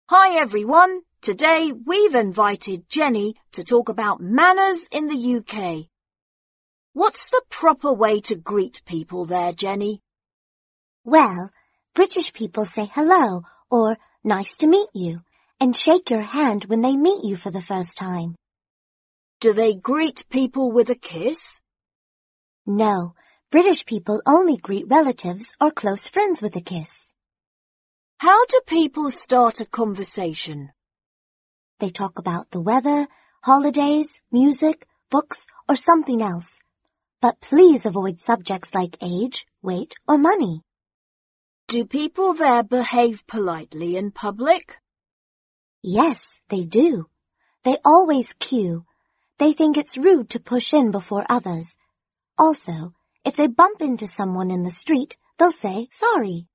Hi everyone, today we've invited Jenny to talk about manners in the UK. What's the proper way to greet people there, Jenny? Well, British people say hello or nice to meet you and shake your hand when they meet you for the first time. Do they greet people with a kiss? No, British people only greet relatives or close friends with a kiss. How do people start a conversation? They talk about the weather, holidays, music, books, or something else. But please avoid subjects like age, weight, or money. Do people there behave politely in public? Yes, they do. They always queue. They think it's rude to push in before others. Also, if they bump into someone in the street, they'll say sorry.